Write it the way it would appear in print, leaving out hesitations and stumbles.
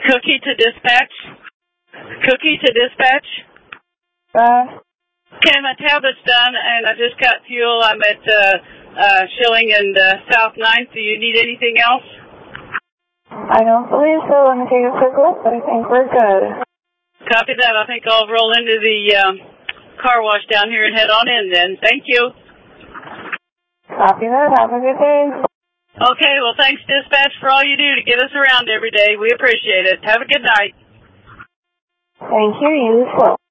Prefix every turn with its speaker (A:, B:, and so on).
A: Cookie to dispatch? Cookie to dispatch? Okay, my tablet's done, and I just got fuel. I'm at Schilling and South 9th. Do you need anything else?
B: I don't believe so. Let me take a quick look, but I think we're good.
A: Copy that. I think I'll roll into the car wash down here and head on in then. Thank you.
B: Copy that. Have a good day.
A: Okay, well, thanks, dispatch, for all you do to get us around every day. We appreciate it. Have a good night.
B: Thank you. You as well.